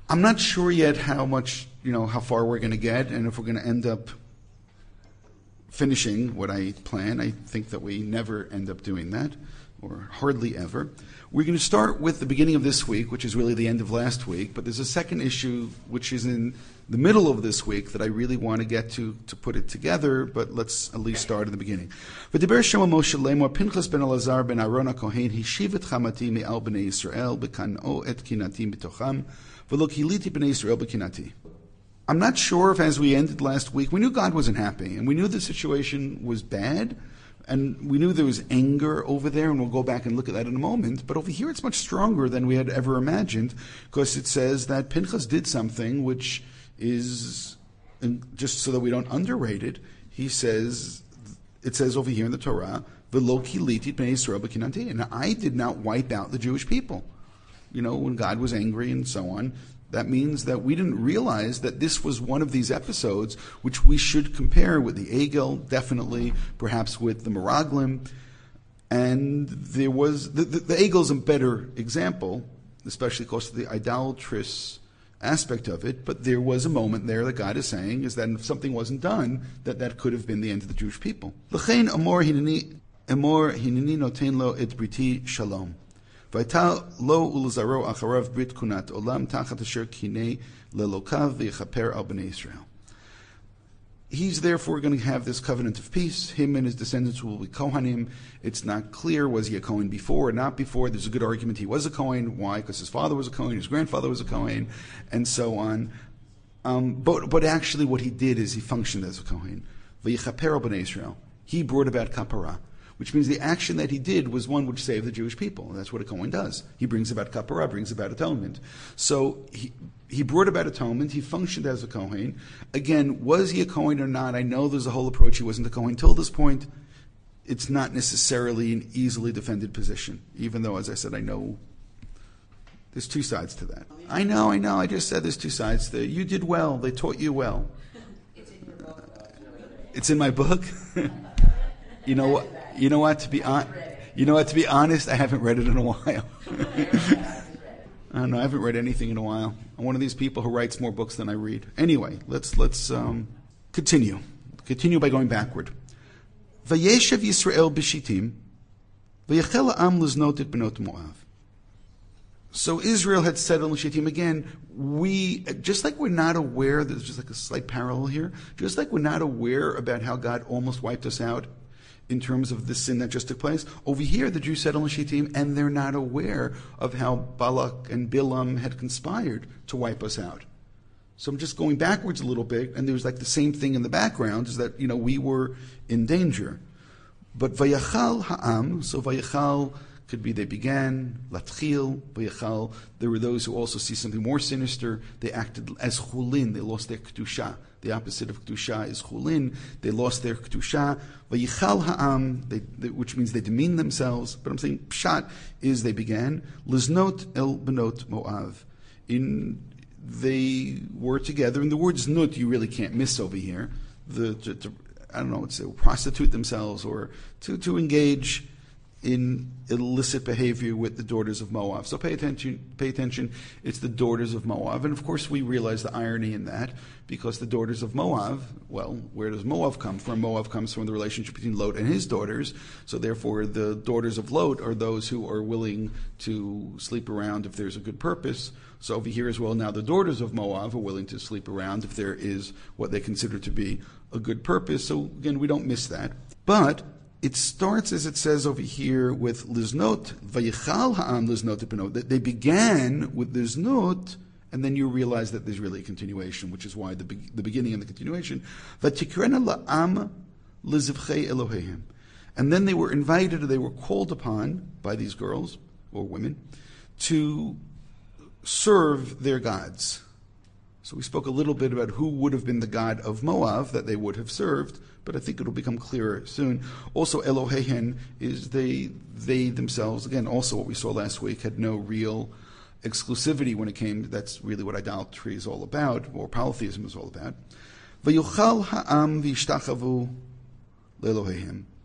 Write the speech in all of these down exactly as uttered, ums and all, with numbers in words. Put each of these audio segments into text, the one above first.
I'm not sure yet how much, you know, how far we're going to get, and if we're going to end up finishing what I plan. I think that we never end up doing that, or hardly ever. We're going to start with the beginning of this week, which is really the end of last week, but there's a second issue which is in the middle of this week that I really want to get to to put it together, but let's at least start at the beginning. V'diber Shema Moshe lemor Pinchas ben Elazar ben Aaron HaKohen hishiv et chamati me'al b'nei Yisrael b'kan'o et kinati b'tocham v'lo kiliti b'nei Yisrael b'kinati. I'm not sure if, as we ended last week, we knew God wasn't happy, and we knew the situation was bad, and we knew there was anger over there, and we'll go back and look at that in a moment. But over here it's much stronger than we had ever imagined, because it says that Pinchas did something which is, and just so that we don't underrate it, he says, it says over here in the Torah, V'lo kiliti b'nei Yisrael b'kinati, and I did not wipe out the Jewish people. You know, when God was angry and so on. That means that we didn't realize that this was one of these episodes which we should compare with the Egel, definitely, perhaps with the Meraglim. And there was, the, the, the Egel is a better example, especially because of the idolatrous aspect of it, but there was a moment there that God is saying is that if something wasn't done, that that could have been the end of the Jewish people. L'chein amor hineni noten lo et briti shalom. Lo ulzaro acharav brit kunat olam tachat asher kinei lelokav v'yechaper al bnei Israel. He's therefore going to have this covenant of peace. Him and his descendants will be Kohanim. It's not clear, was he a Kohen before or not before. There's a good argument he was a Kohen. Why? Because his father was a Kohen, his grandfather was a Kohen, and so on. Um, but, but actually what he did is he functioned as a Kohen. V'yechaper al bnei Israel. He brought about kapara, which means the action that he did was one which saved the Jewish people. And that's what a Kohen does. He brings about kapara, brings about atonement. So he he brought about atonement. He functioned as a Kohen. Again, was he a Kohen or not? I know there's a whole approach he wasn't a Kohen till this point. It's not necessarily an easily defended position, even though, as I said, I know there's two sides to that. I know, I know. I just said there's two sides to it. You did well. They taught you well. It's in your book. It's in my book? You know what? You know what? To be on, you know what? To be honest, I haven't read it in a while. I don't know. I haven't read anything in a while. I'm one of these people who writes more books than I read. Anyway, let's let's um, continue. Continue by going backward. Vayeshev Yisrael b'Shittim, vayechel ha'am liznot et benot Moav. So Israel had settled in Shittim. Again, we, just like we're not aware, there's just like a slight parallel here, just like we're not aware about how God almost wiped us out in terms of the sin that just took place. Over here, the Jews settle in Shittim, and they're not aware of how Balak and Bilam had conspired to wipe us out. So I'm just going backwards a little bit, and there's like the same thing in the background, is that, you know, we were in danger. But Vayachal ha'am, so Vayachal could be they began, Latchil, Vayachal. There were those who also see something more sinister. They acted as Chulin, they lost their Kedusha. The opposite of Kedusha is Chulin. They lost their Kedusha. Vayichal ha'am, they, they, which means they demeaned themselves. But I'm saying Pshat is they began. Liznot el benot Moav. In, they were together. And the word znut you really can't miss over here. The, to, to, I don't know, it's to prostitute themselves or to, to engage in illicit behavior with the daughters of Moab. So pay attention, pay attention, it's the daughters of Moab. And of course we realize the irony in that, because the daughters of Moab, well, where does Moab come from? Moab comes from the relationship between Lot and his daughters. So therefore the daughters of Lot are those who are willing to sleep around if there's a good purpose. So over here as well, now the daughters of Moab are willing to sleep around if there is what they consider to be a good purpose. So again, we don't miss that. But it starts, as it says over here, with liznot, vayichal ha'am liznot benot. That they began with liznot, and then you realize that there's really a continuation, which is why the be- the beginning and the continuation. Vatikrena la'am lizivchei Elohim. And then they were invited, or they were called upon by these girls, or women, to serve their gods. So we spoke a little bit about who would have been the god of Moab that they would have served, but I think it'll become clearer soon. Also, Elohehen is they they themselves, again, also what we saw last week, had no real exclusivity when it came, that's really what idolatry is all about, or polytheism is all about. Vayuchal ha'am v'yishtachavu le'Elohehim.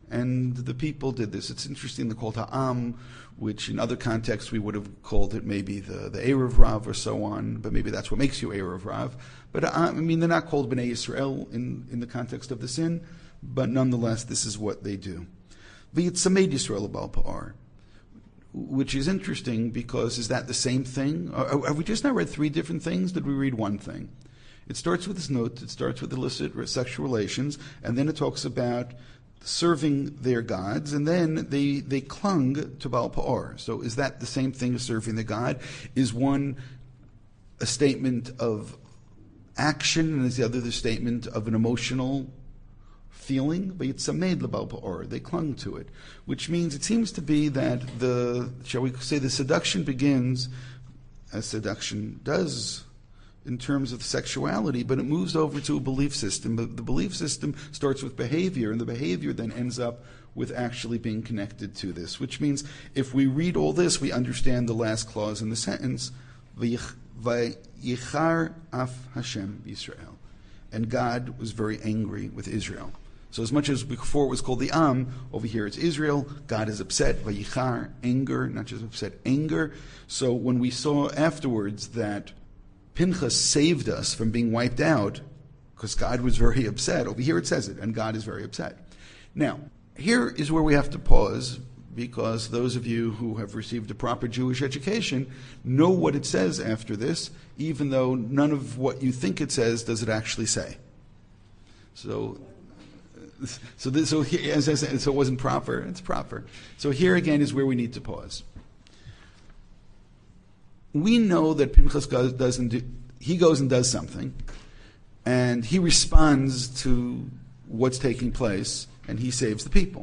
and the people did this. It's interesting, they're called Ha'am, which in other contexts we would have called it maybe the, the Erev Rav or so on, but maybe that's what makes you Erev Rav. But uh, I mean, they're not called Bnei Yisrael in, in the context of the sin, but nonetheless, this is what they do. V'yitzamed Yisrael Baal Pa'ar, which is interesting because is that the same thing? Or, have we just now read three different things? Did we read one thing? It starts with this note, it starts with illicit sexual relations, and then it talks about serving their gods, and then they they clung to Baal Pa'ar. So is that the same thing as serving the god? Is one a statement of action, and is the other the statement of an emotional feeling? But it's Samed Baal Pa'ar. They clung to it, which means it seems to be that the, shall we say, the seduction begins as seduction does in terms of sexuality, but it moves over to a belief system. But the belief system starts with behavior, and the behavior then ends up with actually being connected to this, which means if we read all this, we understand the last clause in the sentence, Vayichar af Hashem Yisrael. And God was very angry with Israel. So as much as before it was called the Am, over here it's Israel. God is upset, Vayichar, anger, not just upset, anger. So when we saw afterwards that Pinchas saved us from being wiped out because God was very upset. Over here it says it, and God is very upset. Now, here is where we have to pause, because those of you who have received a proper Jewish education know what it says after this, even though none of what you think it says does it actually say. So, so, this, so here, as I said, so it wasn't proper. It's proper. So here again is where we need to pause. We know that Pinchas goes, doesn't do, he goes and does something, and he responds to what's taking place, and he saves the people.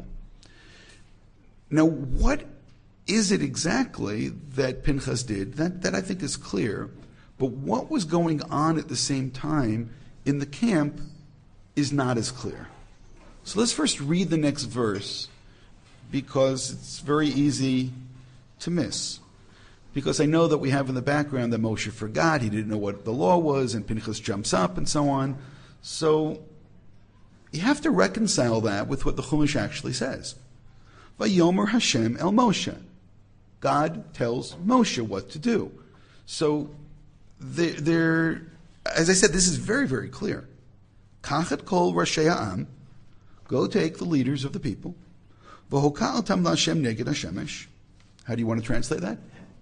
Now, what is it exactly that Pinchas did? That, that I think is clear, but what was going on at the same time in the camp is not as clear. So let's first read the next verse, because it's very easy to miss. Because I know that we have in the background that Moshe forgot, he didn't know what the law was, and Pinchas jumps up and so on. So you have to reconcile that with what the Chumash actually says. Vayomer Hashem el Moshe. God tells Moshe what to do. So there, there, as I said, this is very, very clear. Kachet kol Rashei ha'am, go take the leaders of the people. V'hoka'atam la'Hashem neged hashemesh. How do you want to translate that?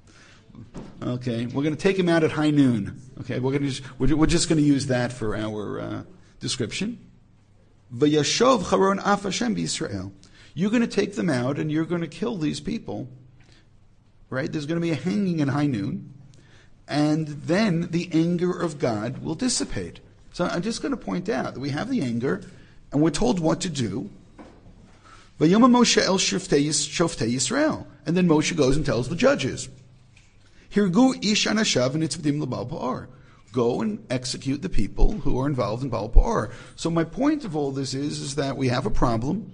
Okay, we're going to take him out at high noon. Okay, we're going to just, we're, we're just going to use that for our uh, description. V'yashov charon af Hashem b'Yisrael. You're going to take them out and you're going to kill these people. Right? There's going to be a hanging at high noon, and then the anger of God will dissipate. So I'm just going to point out that we have the anger, and we're told what to do. V'yoma Moshe el shoftei Yisrael, and then Moshe goes and tells the judges. Hirgu ish anashav v'nitzvadim l'Baal Pa'ar. Go and execute the people who are involved in Baal Pa'ar. So my point of all this is, is that we have a problem.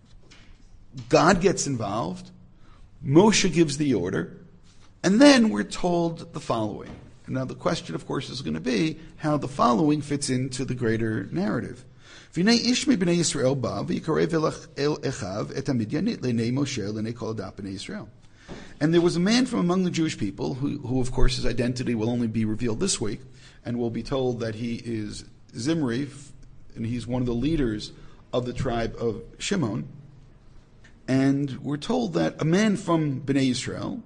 God gets involved. Moshe gives the order. And then we're told the following. Now the question, of course, is going to be how the following fits into the greater narrative. V'nei ish mi b'nei Yisrael ba v'yikarev el echav et hamidyanit l'nei Moshe l'nei kol adat b'nei Yisrael. And there was a man from among the Jewish people, who, who of course his identity will only be revealed this week, and we'll be told that he is Zimri, and he's one of the leaders of the tribe of Shimon. And we're told that a man from Bnei Yisrael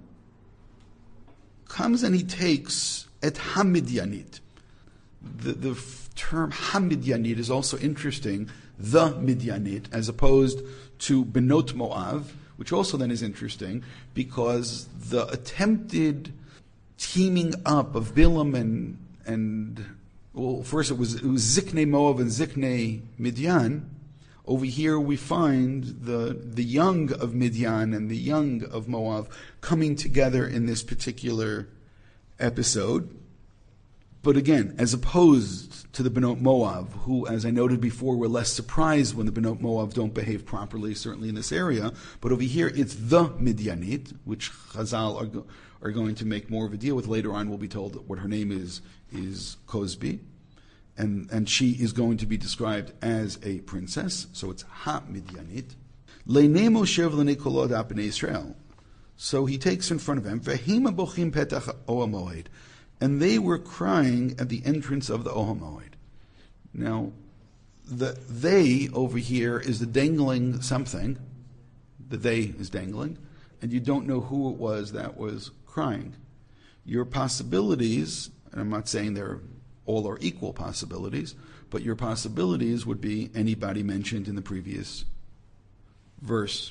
comes and he takes et hamidyanit. The, the term hamidyanit is also interesting, the Midyanit, as opposed to Benot Moav, which also then is interesting, because the attempted teaming up of Bilam and, and well, first it was, it was Ziknei Moav and Ziknei Midyan. Over here we find the, the young of Midyan and the young of Moav coming together in this particular episode. But again, as opposed to the Benot Moav, who, as I noted before, were less surprised when the Benot Moav don't behave properly, certainly in this area. But over here, it's the Midyanit, which Chazal are, go, are going to make more of a deal with. Later on, we'll be told that what her name is is Cosby, and and she is going to be described as a princess. So it's Ha Midyanit. Leinei Moshe v'leinei kol adat b'nei Israel. So he takes in front of them, Vehima bochim petach Ohel Moed, and they were crying at the entrance of the Ohel Moed. Now, the they over here is the dangling something. The they is dangling, and you don't know who it was that was crying. Your possibilities, and I'm not saying they're all are equal possibilities, but your possibilities would be anybody mentioned in the previous verse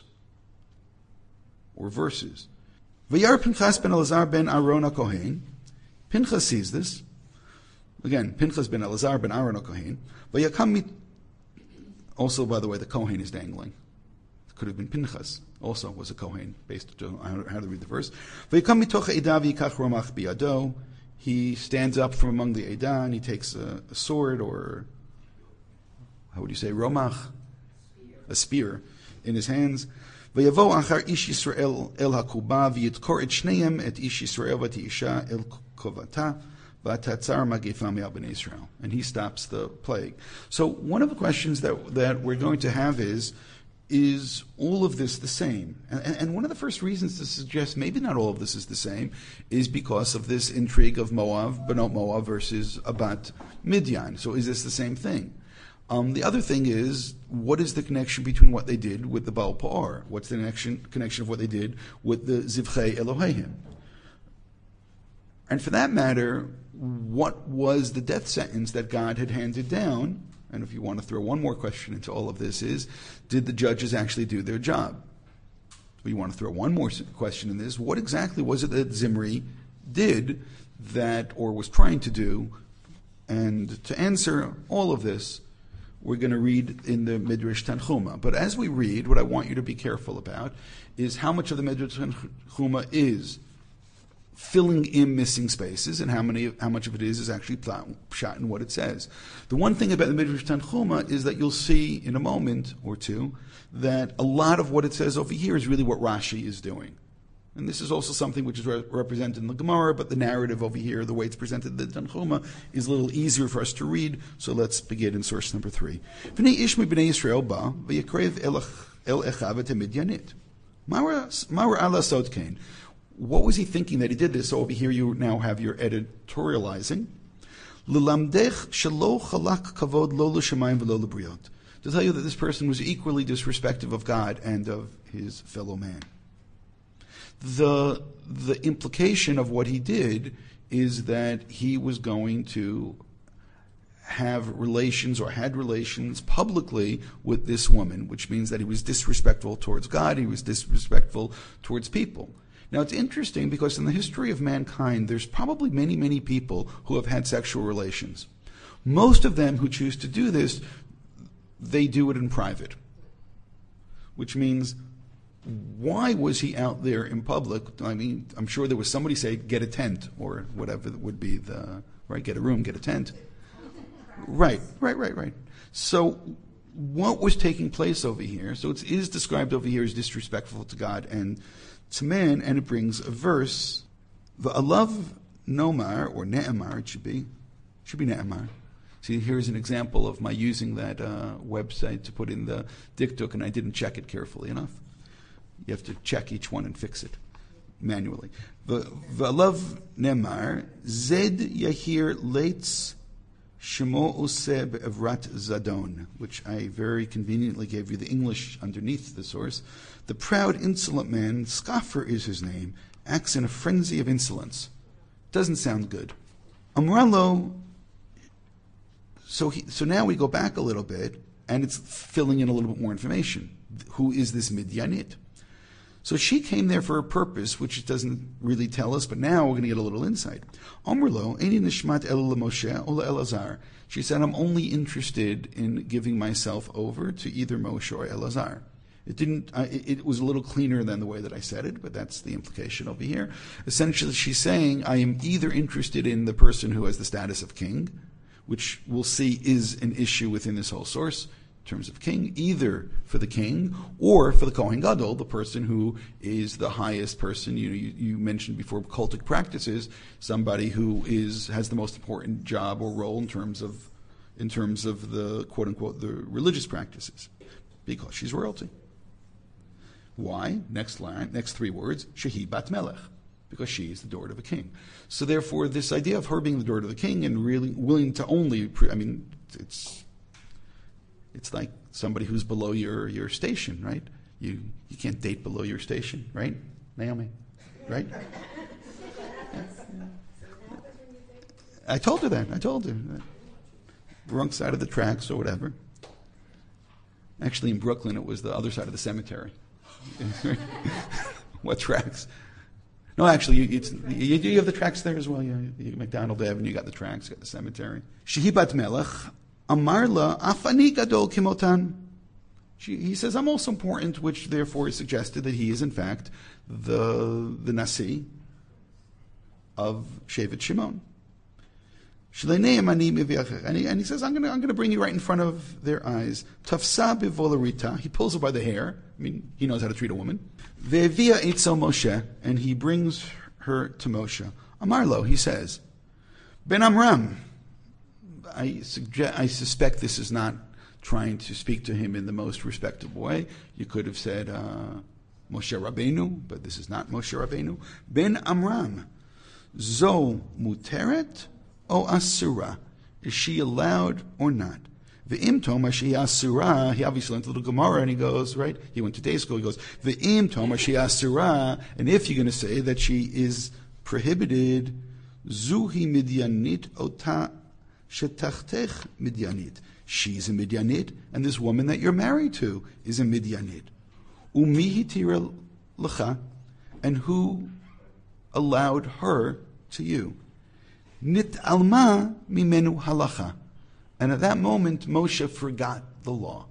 or verses. V'yar Pinchas ben Elazar ben Aaron HaKohen. Pinchas sees this. Again, Pinchas ben Elazar ben Aaron HaKohen. V'yakam mit... Also, by the way, the Kohen is dangling. It could have been Pinchas. Also was a Kohen, based on how to read the verse. V'yakam mitoch ha'edah v'yikach ramach biyado. He stands up from among the Eidah and he takes a, a sword, or how would you say, romach? A spear in his hands. V'yavo achar ish Yisrael el hakuba v'yitkor et shneim et ish Yisrael v'tiisha el kovata v'tatzar magifah me'al b'nei Israel. And he stops the plague. So one of the questions that that we're going to have is, is all of this the same? And, and one of the first reasons to suggest maybe not all of this is the same is because of this intrigue of Moab, Benot Moab versus Abat Midian. So is this the same thing? Um, the other thing is, what is the connection between what they did with the Baal Pa'or? What's the connection, connection of what they did with the Zivchei Elohim? And for that matter, what was the death sentence that God had handed down? And if you want to throw one more question into all of this is, did the judges actually do their job? If you want to throw one more question in this, what exactly was it that Zimri did that, or was trying to do? And to answer all of this, we're going to read in the Midrash Tanchuma. But as we read, what I want you to be careful about is how much of the Midrash Tanchuma is filling in missing spaces, and how many, how much of it is is actually pshat in what it says. The one thing about the Midrash Tanchuma is that you'll see in a moment or two that a lot of what it says over here is really what Rashi is doing. And this is also something which is re- represented in the Gemara, but the narrative over here, the way it's presented in the Tanchuma, is a little easier for us to read. So let's begin in source number three. V'nei ish mi b'nei Yisrael ba v'yakrev el echav et midyanit. Ma'ur ala sod kain. What was he thinking that he did this? So over here you now have your editorializing. L'lamdech shelo chalak kavod lo l'shamayim v'lo l'briot. To tell you that this person was equally disrespectful of God and of his fellow man. The, the implication of what he did is that he was going to have relations or had relations publicly with this woman, which means that he was disrespectful towards God, he was disrespectful towards people. Now it's interesting because in the history of mankind, there's probably many, many people who have had sexual relations. Most of them who choose to do this, they do it in private, which means, why was he out there in public? I mean, I'm sure there was somebody say, get a tent, or whatever would be the, right, get a room, get a tent. Right, right, right, right. So what was taking place over here? So it is described over here as disrespectful to God and to man, and it brings a verse, V'alav nomar, or ne'emar, it should be, it should be ne'emar. See, here's an example of my using that uh, website to put in the diktuk, and I didn't check it carefully enough. You have to check each one and fix it manually. V'alav nemar, zed yahir leitz shemo useh be'evrat zadon, which I very conveniently gave you the English underneath the source. The proud, insolent man, scoffer is his name, acts in a frenzy of insolence. Doesn't sound good. Amralo, so he, so now we go back a little bit, and it's filling in a little bit more information. Who is this Midyanit? So she came there for a purpose, which it doesn't really tell us, but now we're going to get a little insight. Omrlo, Eini nishmat el Moshe ola Elazar. She said, I'm only interested in giving myself over to either Moshe or Elazar. It didn't. Uh, it, it was a little cleaner than the way that I said it, but that's the implication over here. Essentially, she's saying, I am either interested in the person who has the status of king, which we'll see is an issue within this whole source, in terms of king, either for the king or for the Kohen Gadol, the person who is the highest person. You know, you, you mentioned before cultic practices, somebody who is has the most important job or role in terms of in terms of the quote unquote the religious practices, because she's royalty. Why? Next line, next three words, Shehi bat melech, because she is the daughter of a king. So therefore, this idea of her being the daughter of the king and really willing to only, pre- I mean, it's it's like somebody who's below your, your station, right? You you can't date below your station, right, Naomi? Right? Yeah. I told her that. I told her. Wrong side of the tracks or whatever. Actually, in Brooklyn, it was the other side of the cemetery. What tracks? No, actually, you, it's, you, you have the tracks there as well. Yeah, you, McDonald Avenue, you got the tracks, you got the cemetery. Shehi bat melech, amar la afani gadol kimotan. She, he says, I'm also important, which therefore is suggested that he is, in fact, the the Nasi of Shevet Shimon. And he, and he says, I'm going to I'm going to bring you right in front of their eyes. Tafsa bivolarita. He pulls her by the hair. I mean, he knows how to treat a woman. Ve'evia etzel Moshe. And he brings her to Moshe. Amarlo, he says, Ben Amram. I, suggest, I suspect this is not trying to speak to him in the most respectable way. You could have said uh, Moshe Rabbeinu, but this is not Moshe Rabbeinu. Ben Amram. Zo muteret o asura. Is she allowed or not? Ve'im toma she asura. He obviously went to the Gemara and he goes, right? He went to day school. He goes, Ve'im toma she asura. And if you're going to say that she is prohibited, zuhi midyanit ota shetachtech midyanit. She's a midyanit, and this woman that you're married to is a midyanit. Umihi tira lecha, and who allowed her to you? Nit alma mimenu halacha. And at that moment, Moshe forgot the law.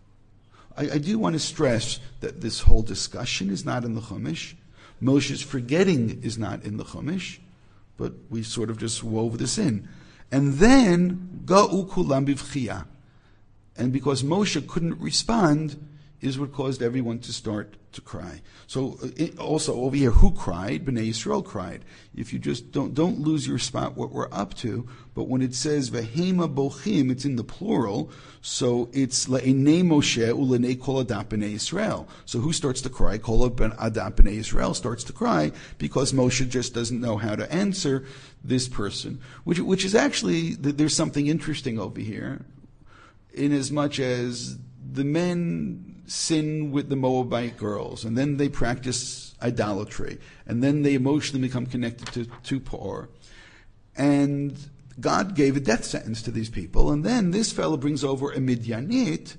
I, I do want to stress that this whole discussion is not in the Chumash. Moshe's forgetting is not in the Chumash, but we sort of just wove this in. And then, ga'u kulam bivchiyah. And because Moshe couldn't respond, is what caused everyone to start to cry. So it, also over here, who cried? Bnei Yisrael cried. If you just don't don't lose your spot what we're up to, but when it says vehema bochim, it's in the plural, so it's le'enei Moshe u'lenei kol adat bnei Yisrael. So who starts to cry? Kol adat bnei Yisrael starts to cry because Moshe just doesn't know how to answer this person, which which is actually, there's something interesting over here, in as much as the men sin with the Moabite girls, and then they practice idolatry, and then they emotionally become connected to, to Pa'or. And God gave a death sentence to these people, and then this fellow brings over a Midyanit,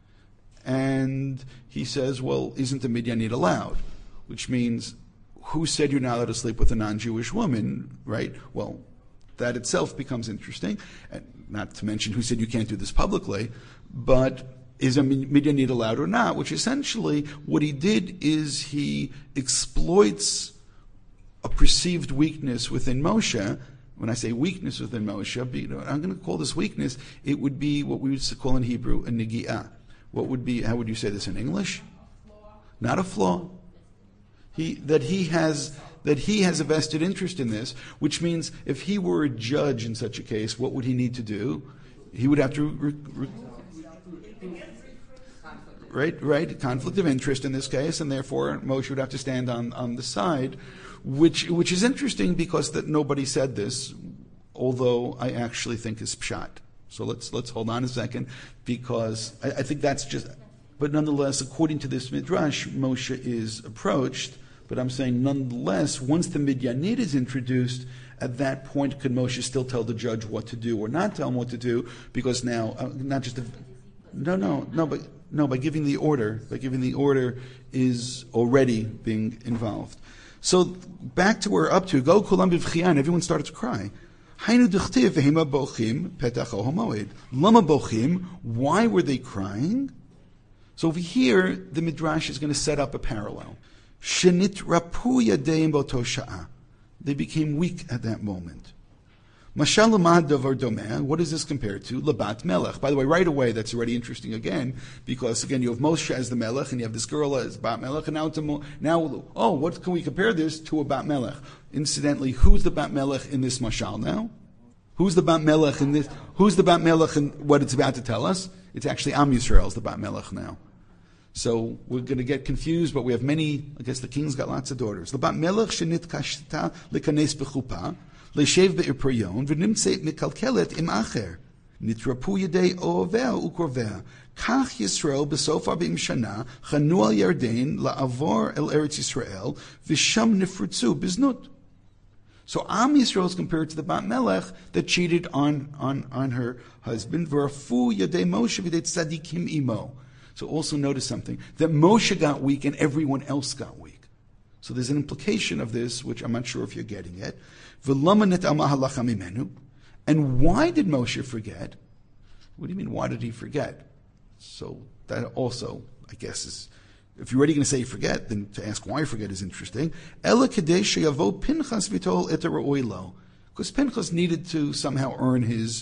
and he says, well, isn't a Midyanit allowed? Which means, who said you're not allowed to sleep with a non-Jewish woman, right? Well, that itself becomes interesting, and not to mention who said you can't do this publicly, but is a Midyanit allowed or not? Which essentially, what he did is he exploits a perceived weakness within Moshe. When I say weakness within Moshe, I'm going to call this weakness, it would be what we used to call in Hebrew a negi'ah. What would be, how would you say this in English? Not a flaw. He, that he has... that he has a vested interest in this, which means if he were a judge in such a case, what would he need to do? He would have to... Re, re, right, right, conflict of interest in this case, and therefore Moshe would have to stand on, on the side, which which is interesting because that nobody said this, although I actually think is pshat. So let's let's hold on a second, because I, I think that's just... But nonetheless, according to this midrash, Moshe is approached. But I'm saying, nonetheless, once the Midyanit is introduced, at that point, could Moshe still tell the judge what to do or not tell him what to do? Because now, uh, not just a, no, no, no, but no, by giving the order, by giving the order is already being involved. So back to where we're up to. Go kulam b'vchiyan. Everyone started to cry. Hainu d'chtiv v'hema bochim petach o hamoed. Lama bochim. Why were they crying? So over here, the midrash is going to set up a parallel. Shenit rapu yadeim boto sha'ah. They became weak at that moment. Mashal lamad davar domeh. What is this compared to? Labat melech. By the way, right away, that's already interesting again, because again, you have Moshe as the melech, and you have this girl as bat melech, and now, to, now, oh, what can we compare this to a bat melech? Incidentally, who's the bat melech in this mashal now? Who's the bat melech in this? Who's the bat melech in what it's about to tell us? It's actually Am Yisrael's the bat melech now. So we're going to get confused, but we have many, I guess the king's got lots of daughters. L'bat melech shenit kashta lekanes bechupa, le'shev be'ir peryon, v'nimtzeit mikalkelet im acher. Nitrapu yedei oovea ukrovea. Kach Yisrael besofa b'im shana, chanu al Yarden, la'avor el Eretz Yisrael, v'sham nifrutzu biznut. So Am Yisrael is compared to the Bat Melech that cheated on, on, on her husband. V'rafu yedei Moshe v'dei tzadikim imo. So also notice something, that Moshe got weak and everyone else got weak. So there's an implication of this, which I'm not sure if you're getting it. And why did Moshe forget? What do you mean, why did he forget? So that also, I guess, is, if you're already going to say forget, then to ask why forget is interesting. Because Pinchas needed to somehow earn his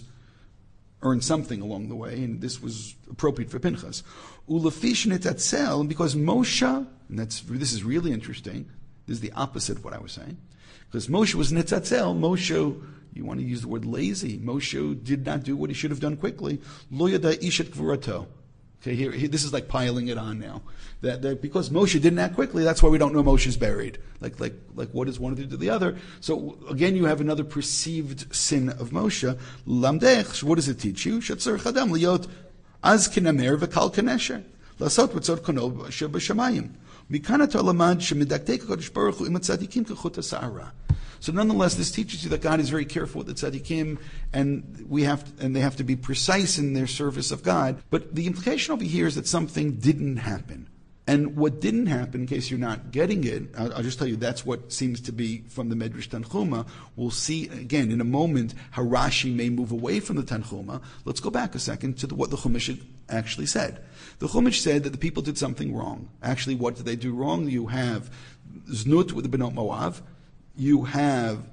earn something along the way, and this was appropriate for Pinchas. Ulefish nitatzel, because Moshe, and that's this is really interesting. This is the opposite of what I was saying, because Moshe was nitatzel. Moshe, you want to use the word lazy. Moshe did not do what he should have done quickly. Lo yada ishet gvurato. Okay, here, here this is like piling it on now. That, that because Moshe didn't act quickly, that's why we don't know Moshe's buried. Like like like what does one do to the other? So again, you have another perceived sin of Moshe. Lamdech, what does it teach you? Shetzer chadam liyot az kinamer v'kal kanesher lasot v'tzot kono b'shamayim mikanato lamad shemidaktek hakadosh baruch hu im tzadikim kechut ha'sa'ara. So nonetheless, this teaches you that God is very careful with the tzaddikim, and we have to, and they have to be precise in their service of God. But the implication over here is that something didn't happen. And what didn't happen, in case you're not getting it, I'll, I'll just tell you that's what seems to be from the Medrash Tanchuma. We'll see again in a moment how Rashi may move away from the Tanchuma. Let's go back a second to the, what the Chumash actually said. The Chumash said that the people did something wrong. Actually, what did they do wrong? You have Znut with the Benot Moav. You have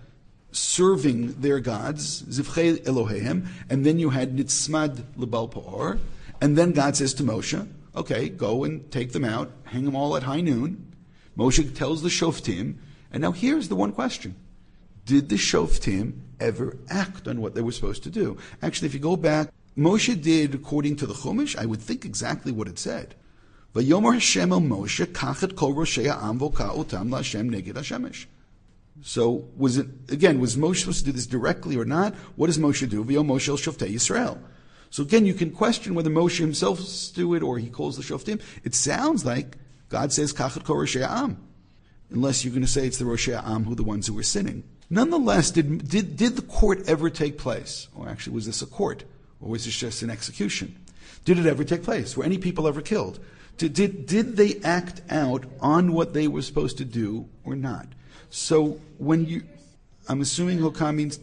serving their gods, Zivchei Eloheim, and then you had Nitzmad Lebal Pa'or, and then God says to Moshe, okay, go and take them out, hang them all at high noon. Moshe tells the Shoftim, and now here's the one question. Did the Shoftim ever act on what they were supposed to do? Actually, if you go back, Moshe did, according to the Chumash, I would think exactly what it said. Vayomer Hashem el Moshe, kachet kol roshei ha'am v'ka'otam la'Hashem neged hashemesh. So, was it, again, was Moshe supposed to do this directly or not? What does Moshe do? V'yom Moshe el Shoftei Yisrael. So again, you can question whether Moshe himself do it or he calls the Shoftim. It sounds like God says, Kachet kol roshei ha'am. Unless you're going to say it's the roshei ha'am who are the ones who were sinning. Nonetheless, did, did, did the court ever take place? Or actually, was this a court? Or was this just an execution? Did it ever take place? Were any people ever killed? Did, did, did they act out on what they were supposed to do or not? So when you, I'm assuming hokah means,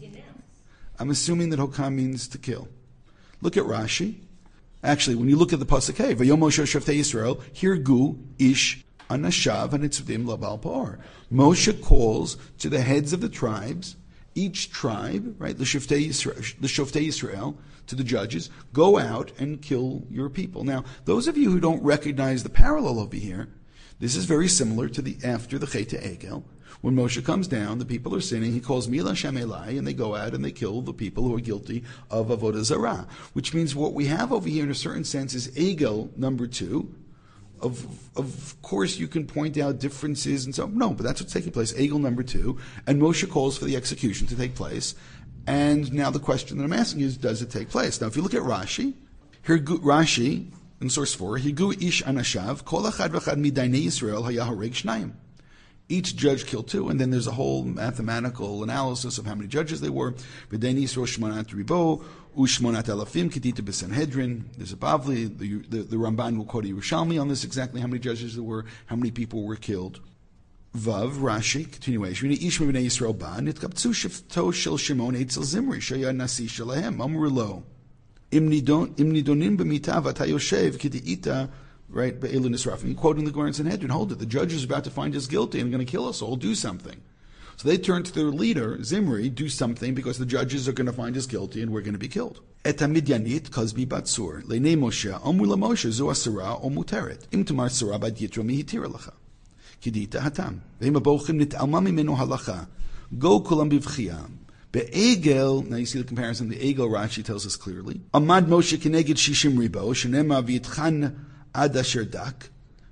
I'm assuming that hokah means to kill. Look at Rashi. Actually, when you look at the pasuk, hey, Vayom Moshe Shoftei Yisrael, Hirgu Ish Anashav Hanitzvim Labal Pa'or. Moshe calls to the heads of the tribes, each tribe, right, the Shoftei Yisrael, the Shoftei Yisrael, to the judges, go out and kill your people. Now, those of you who don't recognize the parallel over here, this is very similar to the after the Chet Egel. When Moshe comes down, the people are sinning. He calls Mila Shem Elai, and they go out and they kill the people who are guilty of Avodah Zarah. Which means what we have over here, in a certain sense, is Egel number two. Of of course, you can point out differences and so no, but that's what's taking place. Egel number two, and Moshe calls for the execution to take place. And now the question that I'm asking is, does it take place? Now, if you look at Rashi, here Rashi in source four, Higu Ish Anashav Kol Achad V'Achad Midainei Yisrael Haya Hareg Shnayim. Each judge killed two, and then there's a whole mathematical analysis of how many judges they were. V'Dainei Yisrael Shmonat Ribo Ushmonat Alafim Kedita B'Sanhedrin. There's a Bavli. The, the, the Ramban will quote a Yerushalmi on this, exactly how many judges there were, how many people were killed. Vav, Rashi, continuation. Ish Mibnei Yisrael Ba Nitkaptzu Shifto Shel Shimon Eitzel Zimri Shaya Nasi Shalahem Amru Lo Im Nidonim B'Mita V'Ata Yoshev Kedita. Right, but Elin Nisrafim, quoting the Gemara in Sanhedrin, hold it, the judge is about to find us guilty and going to kill us all, do something. So they turn to their leader, Zimri, do something because the judges are going to find us guilty and we're going to be killed. Et hamidyanit kazbi batsur, le'nei Moshe, amu la Moshe, zu asura o muteret, im tumar sura bad yitro mihitira lacha. Kidita hatam, ve'im abochim nit'alma mimenu halacha, go kulam bivchiyam. Be'egel, now you see the comparison, the Egel Rashi tells us clearly, Amad Moshe keneged shishim ribo, shenema v'yitchan Ad asher dak,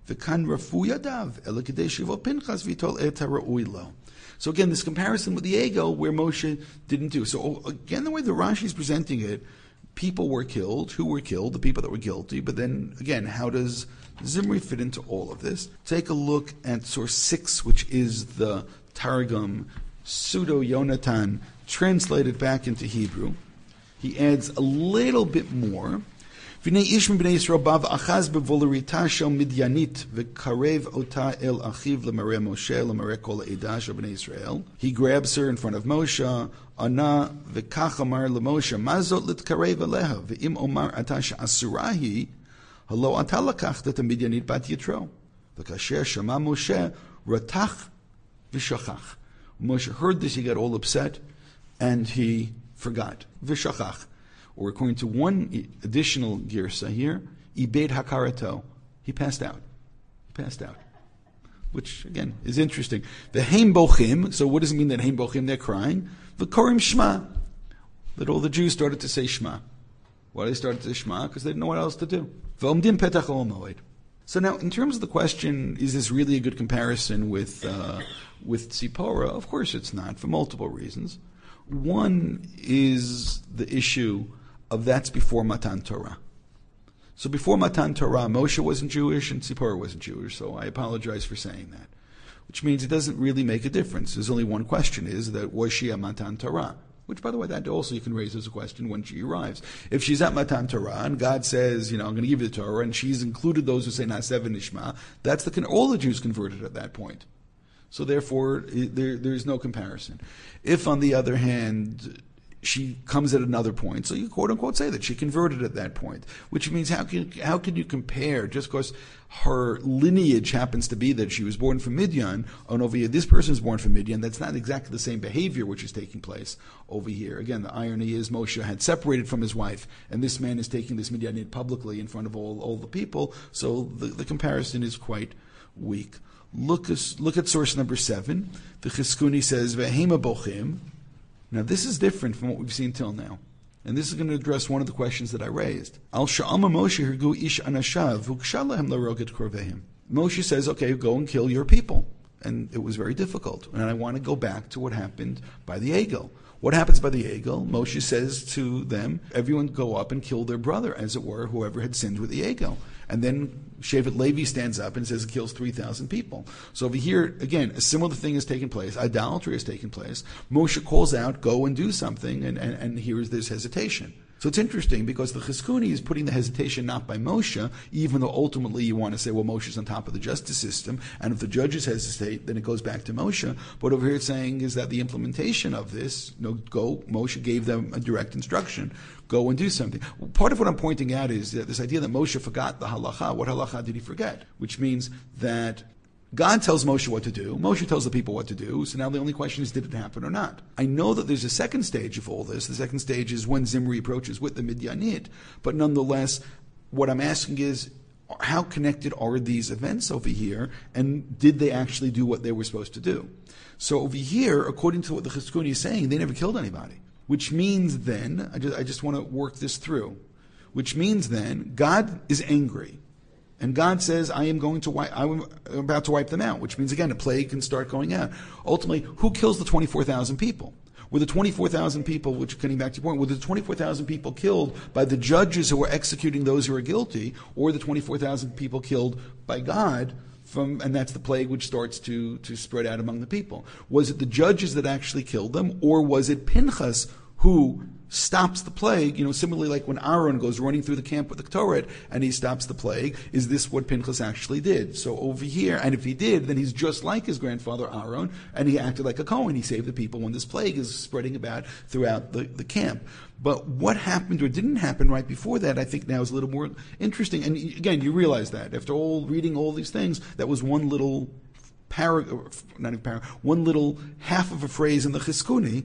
V'kan rafu yadav ela kedei shivo Pinchas v'tol et ha'ra'ui lo. So again, this comparison with the Egel, where Moshe didn't do. So again, the way the Rashi is presenting it, people were killed. Who were killed? The people that were guilty. But then, again, how does Zimri fit into all of this? Take a look at source six, which is the Targum, Pseudo Yonatan, translated back into Hebrew. He adds a little bit more. V'nei ish min b'nei Yisrael bav achaz b'volurita shel midyanit v'karev ota el achiv l'mareh Moshe l'mareh kol ha'edah shel b'nei Yisrael. He grabs her in front of Moshe. Ana v'kach amar l'Moshe mazot litkarev aleha v'im omar ata she'asurahi halo ata lakachta et midyanit bat Yitro v'kasher shama Moshe ratach v'shachach. Moshe heard this, he got all upset, and he forgot. V'shachach. Or according to one additional girsa here, ibed hakarato, he passed out. He passed out. Which, again, is interesting. The heim bochim, so what does it mean that heim bochim, they're crying? The korim shma, that all the Jews started to say shma. Why they started to say shma? Because they didn't know what else to do. V'omdim petach ol moed. So now, in terms of the question, is this really a good comparison with uh, with Tzipora? Of course it's not, for multiple reasons. One is the issue of that's before Matan Torah. So before Matan Torah, Moshe wasn't Jewish and Tzipora wasn't Jewish, so I apologize for saying that. Which means it doesn't really make a difference. There's only one question, is that was she at Matan Torah? Which, by the way, that also you can raise as a question when she arrives. If she's at Matan Torah and God says, you know, I'm going to give you the Torah, and she's included those who say Nasev and Nishma, that's the all the Jews converted at that point. So therefore, there, there's no comparison. If, on the other hand, she comes at another point, so you quote unquote say that she converted at that point, which means how can how can you compare just because her lineage happens to be that she was born from Midian, and over here this person is born from Midian? That's not exactly the same behavior which is taking place over here. Again, the irony is Moshe had separated from his wife, and this man is taking this Midianite publicly in front of all, all the people, so the, the comparison is quite weak. Look, look at source number seven. The Chizkuni says, Vehema bochim. Now this is different from what we've seen till now. And this is going to address one of the questions that I raised. Al sha'ama Moshe hirgu ish anashav v'ukshalahem laroget korvehim. Moshe says, okay, go and kill your people. And it was very difficult. And I want to go back to what happened by the Egel. What happens by the Egel? Moshe says to them, everyone go up and kill their brother, as it were, whoever had sinned with the Egel. And then Shevet Levi stands up and says it kills three thousand people. So over here, again, a similar thing has taken place. Idolatry has taken place. Moshe calls out, go and do something, and, and, and here is this hesitation. So it's interesting because the Chizkuni is putting the hesitation not by Moshe, even though ultimately you want to say, well, Moshe's on top of the justice system, and if the judges hesitate, then it goes back to Moshe. But over here it's saying is that the implementation of this, you know, go, Moshe gave them a direct instruction, go and do something. Part of what I'm pointing out is that this idea that Moshe forgot the halacha. What halacha did he forget? Which means that God tells Moshe what to do. Moshe tells the people what to do. So now the only question is, did it happen or not? I know that there's a second stage of all this. The second stage is when Zimri approaches with the Midyanit. But nonetheless, what I'm asking is, how connected are these events over here? And did they actually do what they were supposed to do? So over here, according to what the Chizkuni is saying, they never killed anybody. Which means then, I just, I just want to work this through. Which means then, God is angry. And God says, I am going to wipe, I'm about to wipe them out, which means, again, a plague can start going out. Ultimately, who kills the twenty-four thousand people? Were the twenty-four thousand people, which, getting back to your point, were the twenty-four thousand people killed by the judges who were executing those who are guilty, or the twenty-four thousand people killed by God, from, and that's the plague which starts to, to spread out among the people? Was it the judges that actually killed them, or was it Pinchas who stops the plague? You know, similarly like when Aaron goes running through the camp with the Torah and he stops the plague, is this what Pinchas actually did? So over here, and if he did, then he's just like his grandfather Aaron, and he acted like a Kohen. He saved the people when this plague is spreading about throughout the, the camp. But what happened or didn't happen right before that, I think now is a little more interesting. And again, you realize that after all reading all these things, that was one little paragraph, not even paragraph, one little half of a phrase in the Chizkuni.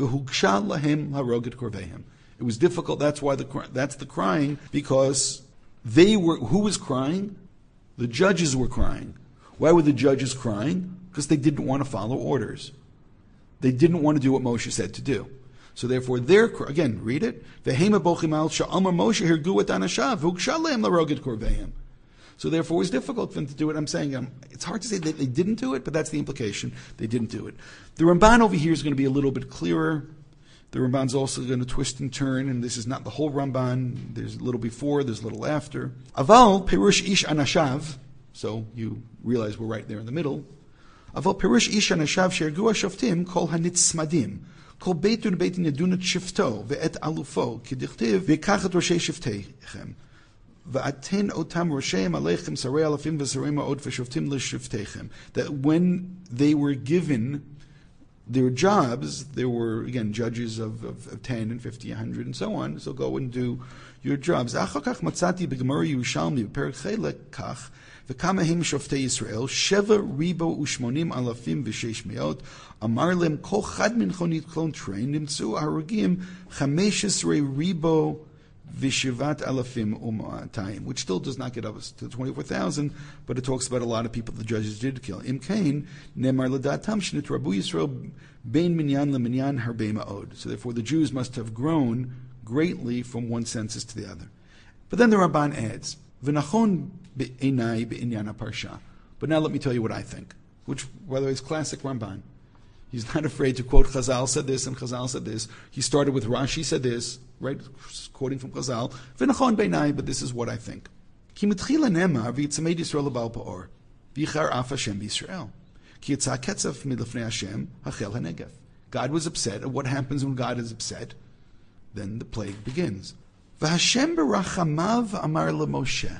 It was difficult. That's why the that's the crying, because they were who was crying? The judges were crying. Why were the judges crying? Because they didn't want to follow orders. They didn't want to do what Moshe said to do. So therefore, they're again read it. So therefore, it was difficult for them to do it. I'm saying um, it's hard to say that they didn't do it, but that's the implication. They didn't do it. The Ramban over here is going to be a little bit clearer. The Ramban's also going to twist and turn, and this is not the whole Ramban. There's a little before, there's a little after. Aval Pirush Ish Anashav. So you realize we're right there in the middle. Aval Pirush Ish Anashav Shergu Shoftim Kol Hanitzmadim. Kol Beitun Beitin Yadunat Shifto Ve'et Alufo Kedichtiv Ve'kachat Roshei Shiftechem. Va'aten otam rosheim aleichem sarei alafim v'sarei ma'od v'shoftim l'shiftechem. That when they were given their jobs, there were, again, judges of, of, of ten and fifty, a hundred, and so on, so go and do your jobs. Achar kach matzati b'gemara Yerushalmi b'perek chelek kach v'kama hem shoftei Yisrael sheva ribo u'shmonim alafim v'sheish meot amar lem kol chad minchon yitklon trein nimtzu harugim chamesh esrei ribo Vishivat alafim u'ma'atayim, which still does not get us to twenty-four thousand, but it talks about a lot of people the judges did kill. Im kain, nemar l'datam shnit rabu Yisrael bein minyan leminyan harbei ma'od. So therefore the Jews must have grown greatly from one census to the other. But then the Ramban adds, v'nachon be'enai be'inyan parsha. But now let me tell you what I think, which, by the way, is classic Ramban. He's not afraid to quote Chazal said this and Chazal said this. He started with Rashi said this, right, quoting from Chazal. V'nachon beinai, but this is what I think. Ki mitchila nemar v'yitzamed Yisrael lebal pa'or v'yichar af Hashem b'Yisrael ki yitzah ketzaf midlefnei Hashem hachel hanegev. God was upset, and what happens when God is upset? Then the plague begins. V'Hashem berachamav amar leMoshe.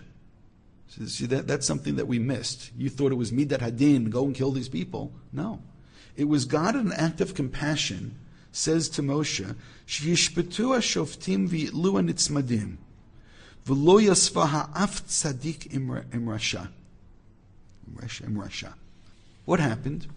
So see, that, that's something that we missed. You thought it was Midat Hadin, go and kill these people. No. It was God in an act of compassion says to Moshe, "Sheyishpetu hashoftim v'yitlu hanitzmadim, v'lo yasva ha'af tzadik im rasha." Im rasha. What happened?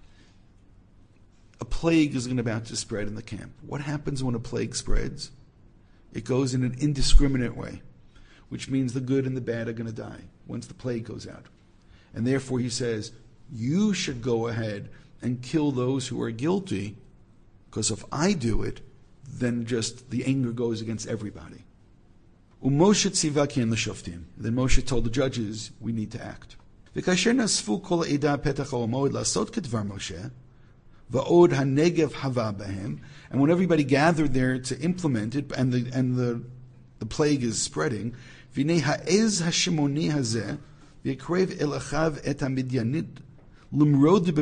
A plague is about to spread in the camp. What happens when a plague spreads? It goes in an indiscriminate way, which means the good and the bad are going to die once the plague goes out. And therefore he says, you should go ahead and kill those who are guilty, because if I do it, then just the anger goes against everybody. Umoshe tzivakin l'shoftim. Then Moshe told the judges, we need to act. V'kasher nasfu kol eda petach ha'omod lasot kedvar Moshe, va'od hanegev hava bahem. And when everybody gathered there to implement it, and the and the the plague is spreading, v'nei ha'ez hashimoni hazeh v'yekrev el achav et hamidyanit. And what he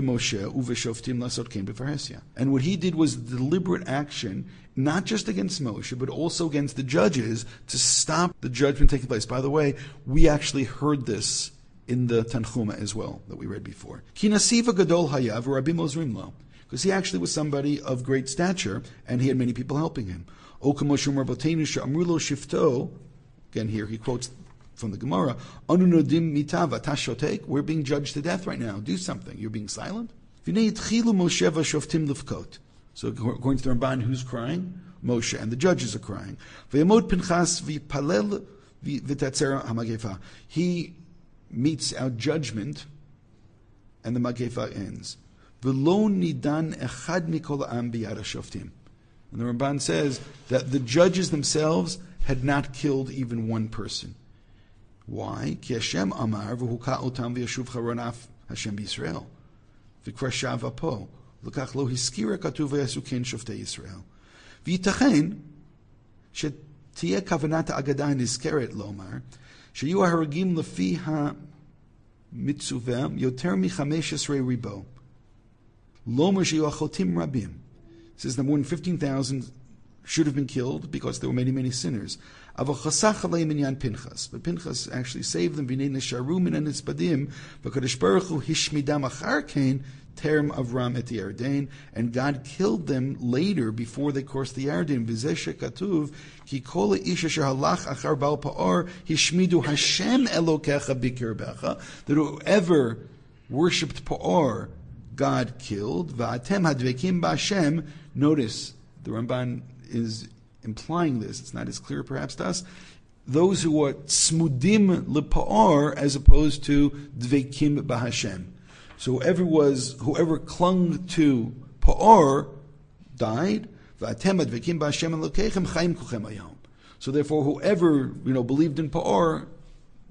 did was deliberate action, not just against Moshe, but also against the judges, to stop the judgment taking place. By the way, we actually heard this in the Tanchuma as well, that we read before. Because he actually was somebody of great stature, and he had many people helping him. Again, here he quotes from the Gemara, Anunodim mitava tashotek. We're being judged to death right now. Do something. You're being silent. So according to the Ramban, who's crying? Moshe, and the judges are crying. He meets out judgment, and the Magefa ends. And the Ramban says that the judges themselves had not killed even one person. Why? Ki Hashem amar v'huka otam v'yashuv charonaf Hashem b'Yisrael v'krashav apo l'kach lo hiskira katuv v'yasu ken shoftei Yisrael v'yitachen shetiyeh kavanat ha'agada nizkeret lomar sheyu haragim lefi ha'mitzuvah yoter michamesh esrei ribo lomar sheyu achotim rabim. It says that more than fifteen thousand should have been killed because there were many, many sinners. But Pinchas actually saved them. Term of Ram et Yarden, and God killed them later before they crossed the Yarden. That whoever worshipped Pa'or, God killed. Notice the Ramban is implying this. It's not as clear perhaps to us. Those who are smudim lepa'or as opposed to dvekim b'Hashem. So whoever was, whoever clung to pa'or died. V'atem advekim b'Hashem elokechem chayim kuchem hayom. So therefore, whoever you know believed in pa'or,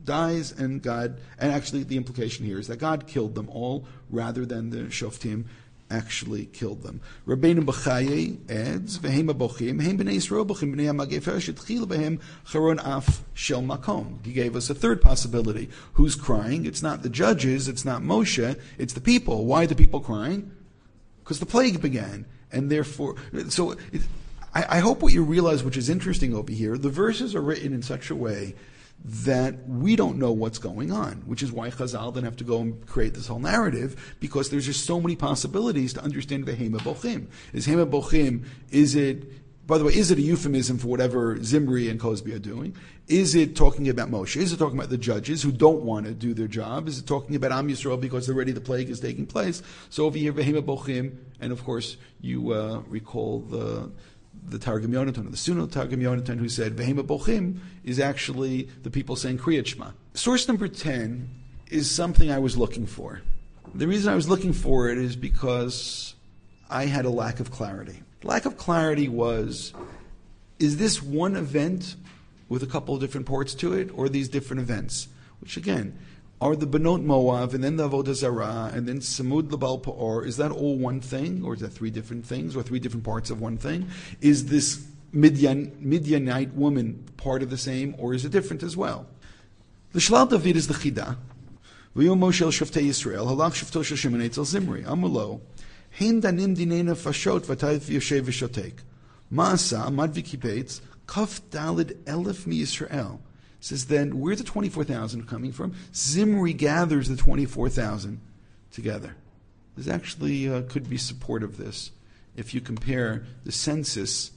dies, and God, and actually the implication here is that God killed them all, rather than the Shoftim actually killed them. Rabbeinu Bachaye adds, "V'hem abochim, hem b'nei Yisrael bochim b'nei ha'magefer shetchil b'hem charon af shel makom." He gave us a third possibility. Who's crying? It's not the judges, it's not Moshe, it's the people. Why are the people crying? Because the plague began, and therefore, so it, I, I hope what you realize, which is interesting over here, the verses are written in such a way that we don't know what's going on, which is why Chazal didn't have to go and create this whole narrative, because there's just so many possibilities to understand Vehema Bochim. Is Hema Bochim, is it, by the way, is it a euphemism for whatever Zimri and Cosby are doing? Is it talking about Moshe? Is it talking about the judges who don't want to do their job? Is it talking about Am Yisrael because already the plague is taking place? So over here, Vehema Bochim, and of course, you uh, recall the the Targum Yonatan, or the Suno Targum Yonatan, who said Vehema Bochim is actually the people saying Kriyat Shema. Source number ten is something I was looking for. The reason I was looking for it is because I had a lack of clarity. The lack of clarity was, is this one event with a couple of different parts to it, or these different events? Which again, are the Benot Moav, and then the Avodah Zarah, and then Samud Labal Pa'or, is that all one thing, or is that three different things, or three different parts of one thing? Is this Midian, Midianite woman part of the same, or is it different as well? The Shlal David is the Chidah. V'yom Moshe el Shoftei Yisrael, halach Shofto shel Shimon etzel Zimri, amulo, hein danim dinena fashot v'tayv v'yoshev v'shotek. Ma'asa, amad v'kipetz, kaf dalid elef mi Yisrael. Says then, where's the twenty-four thousand coming from? Zimri gathers the twenty-four thousand together. This actually uh, could be support of this if you compare the census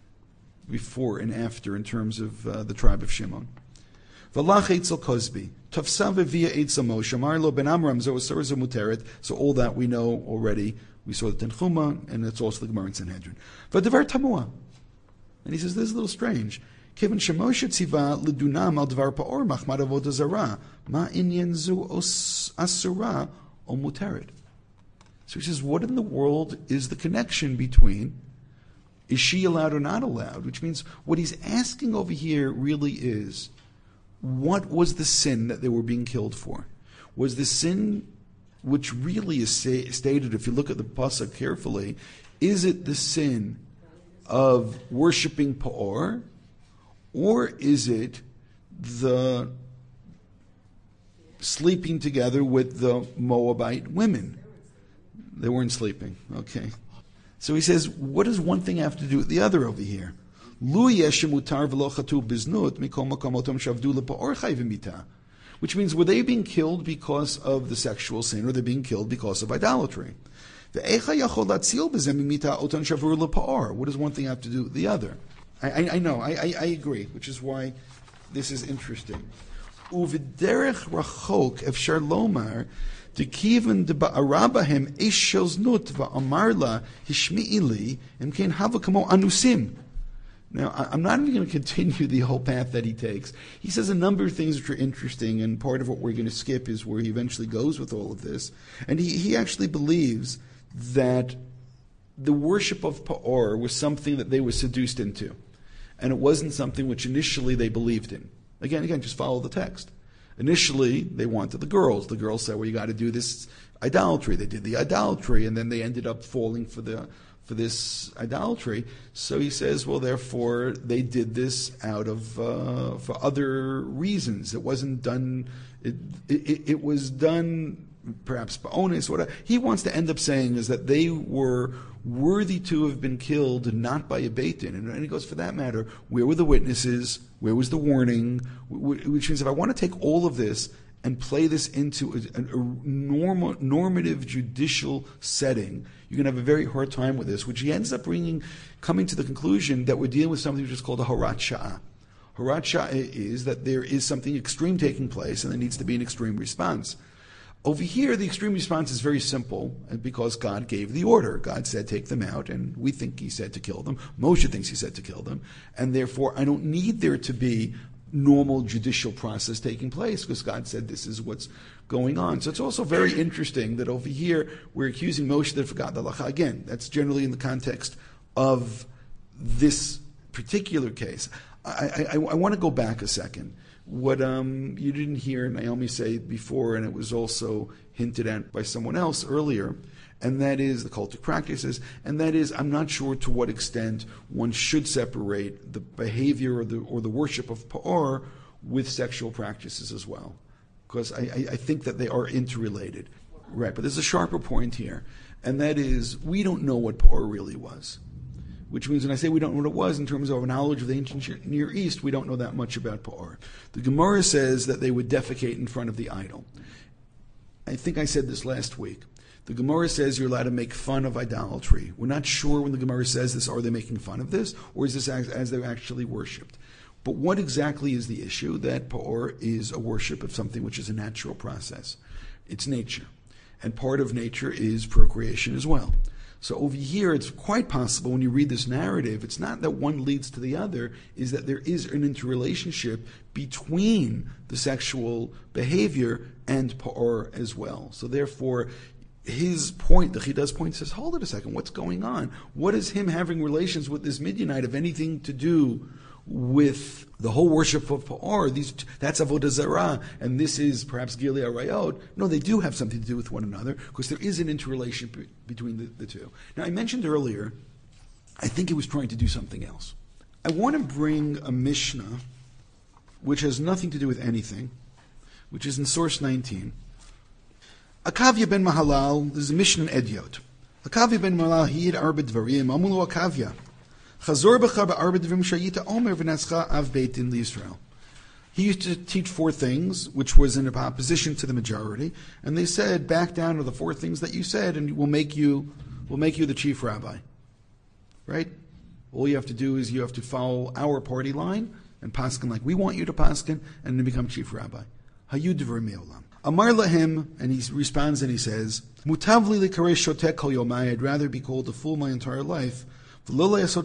before and after in terms of uh, the tribe of Shimon. V'lach Eitzel Kozbi, Tafsa v'via Eitzel Moshe, Marlo ben Amram, Zoasar Muteret. So all that we know already. We saw the Tanchuma, and it's also the Gemara in Sanhedrin. V'davar Tamua. And he says, this is a little strange. Kevin Shemoshe tziva l'dunam al dvar pa'or machmad avodah zarah ma inyan zu asura o muteret. So he says, what in the world is the connection between is she allowed or not allowed? Which means what he's asking over here really is, what was the sin that they were being killed for? Was the sin, which really is say, stated, if you look at the pasuk carefully, is it the sin of worshiping Pa'or? Or is it the sleeping together with the Moabite women? They weren't sleeping. Okay. So he says, what does one thing have to do with the other over here? Which means, were they being killed because of the sexual sin, or they're being killed because of idolatry? What does one thing have to do with the other? I, I, I know, I, I, I agree, which is why this is interesting. Uviderech rachok efshar lomar dekiven deba'arabahem eish shel znut va'amarla hishmi'ili imkein hava kamo anusim. Now, I'm not even going to continue the whole path that he takes. He says a number of things which are interesting, and part of what we're going to skip is where he eventually goes with all of this. And he, he actually believes that the worship of Pa'or was something that they were seduced into. And it wasn't something which initially they believed in. Again, again, just follow the text. Initially, they wanted the girls. The girls said, well, you got to do this idolatry. They did the idolatry, and then they ended up falling for the for this idolatry. So he says, well, therefore, they did this out of, uh, for other reasons. It wasn't done, it, it, it was done perhaps ba'onis, whatever. He wants to end up saying is that they were worthy to have been killed, not by a Beit Din. And he goes, for that matter, where were the witnesses? Where was the warning? Which means if I want to take all of this and play this into a, a normal, normative judicial setting, you're going to have a very hard time with this, which he ends up bringing, coming to the conclusion that we're dealing with something which is called a Horat Sha'ah. Horat Sha'ah is that there is something extreme taking place and there needs to be an extreme response. Over here, the extreme response is very simple, because God gave the order. God said, take them out, and we think he said to kill them. Moshe thinks he said to kill them. And therefore, I don't need there to be normal judicial process taking place, because God said this is what's going on. So it's also very interesting that over here, we're accusing Moshe that forgot the halacha. Again, that's generally in the context of this particular case, I, I, I want to go back a second. What um, you didn't hear Naomi say before, and it was also hinted at by someone else earlier, and that is the cultic practices, and that is, I'm not sure to what extent one should separate the behavior or the, or the worship of Pa'or with sexual practices as well. Because I, I, I think that they are interrelated. Right, but there's a sharper point here, and that is, we don't know what Pa'or really was. Which means when I say we don't know what it was, in terms of our knowledge of the ancient Near East, we don't know that much about Pa'or. The Gemara says that they would defecate in front of the idol. I think I said this last week. The Gemara says you're allowed to make fun of idolatry. We're not sure when the Gemara says this, are they making fun of this, or is this as, as they're actually worshipped? But what exactly is the issue? That Pa'or is a worship of something which is a natural process. It's nature. And part of nature is procreation as well. So over here, it's quite possible when you read this narrative, it's not that one leads to the other, is that there is an interrelationship between the sexual behavior and Pa'or as well. So therefore, his point, the Chida's point, says, hold it a second, what's going on? What is him having relations with this Midianite have anything to do with the whole worship of Pa'or? These, that's Avodah Zarah, and this is perhaps Gilui Arayot. No, they do have something to do with one another, because there is an interrelation be- between the, the two. Now, I mentioned earlier, I think he was trying to do something else. I want to bring a Mishnah, which has nothing to do with anything, which is in source nineteen. Akavya ben Mahalal, this is a Mishnah in Edyot. Akavya ben Mahalal, he had arba dvarim, amulu Akavya. Chazor b'cha ba'arba dvarim shayita omer v'nascha av beitin liYisrael. He used to teach four things, which was in opposition to the majority, and they said, back down to the four things that you said, and we'll make you, we'll make you the chief rabbi. Right? All you have to do is you have to follow our party line, and paskin like we want you to paskin, and then become chief rabbi. Hayu dvarim me'olam. Amar lahem, and he responds and he says, Mutav li likarei shotek kol yomai, I'd rather be called a fool my entire life, but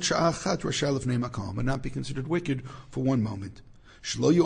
not be considered wicked for one moment. So no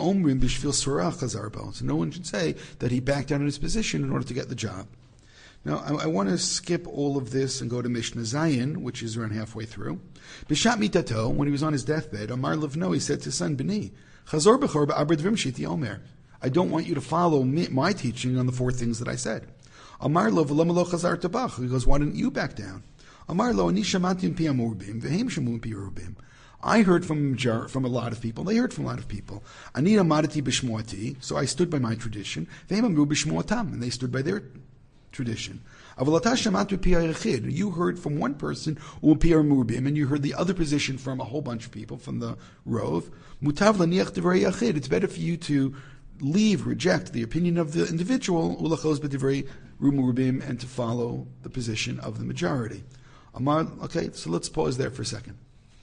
one should say that he backed down in his position in order to get the job. Now, I, I want to skip all of this and go to Mishnah Zayin, which is around halfway through. Bishat mitato, when he was on his deathbed, Amar Levno, he said to his son, B'ni, Chazor b'chor ba'abed v'rim shiti omer. I don't want you to follow me, my teaching on the four things that I said. Amar lo v'lema lo chazar tabach. He goes, why didn't you back down? Amar lo ani shamatim pi amurubim v'hem shamu pi urubim. I heard from from a lot of people. They heard from a lot of people. Ani amadati b'shmuati. So I stood by my tradition. V'hem amru b'shmuatam, and they stood by their tradition. Avalata shamatu pi ayachid. You heard from one person u pi amurubim, and you heard the other position from a whole bunch of people from the rov. Mutav laniach divrei yachid. It's better for you to leave, reject the opinion of the individual, ulachos b'divrei rumurubim, and to follow the position of the majority. Amar, okay, so let's pause there for a second.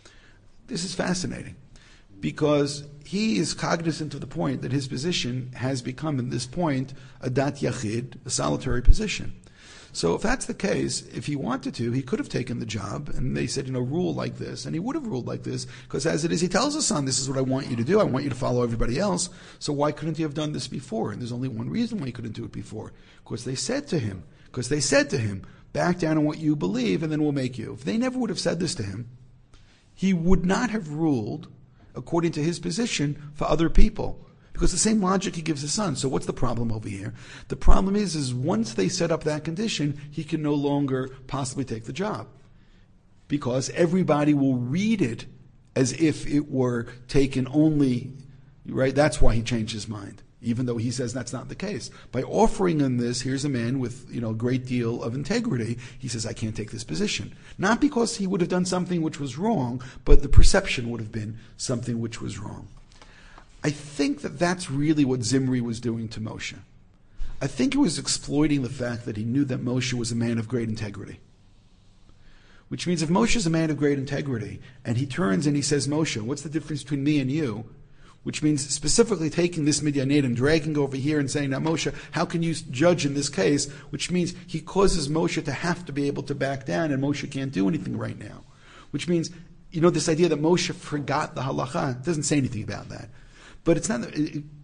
This is fascinating, because he is cognizant of the point that his position has become, at this point, a dat yachid, a solitary position. So if that's the case, if he wanted to, he could have taken the job, and they said, you know, rule like this, and he would have ruled like this, because as it is, he tells his son, this is what I want you to do, I want you to follow everybody else, so why couldn't he have done this before? And there's only one reason why he couldn't do it before. Because they said to him, because they said to him, back down on what you believe, and then we'll make you. If they never would have said this to him, he would not have ruled according to his position for other people. Because the same logic he gives his son. So what's the problem over here? The problem is, is once they set up that condition, he can no longer possibly take the job. Because everybody will read it as if it were taken only, right? That's why he changed his mind, even though he says that's not the case. By offering him this, here's a man with, you know, a great deal of integrity, he says, I can't take this position. Not because he would have done something which was wrong, but the perception would have been something which was wrong. I think that that's really what Zimri was doing to Moshe. I think he was exploiting the fact that he knew that Moshe was a man of great integrity. Which means if Moshe is a man of great integrity, and he turns and he says, Moshe, what's the difference between me and you? Which means specifically taking this Midianite and dragging over here and saying, now Moshe, how can you judge in this case? Which means he causes Moshe to have to be able to back down, and Moshe can't do anything right now. Which means, you know, this idea that Moshe forgot the halacha, it doesn't say anything about that. But it's not,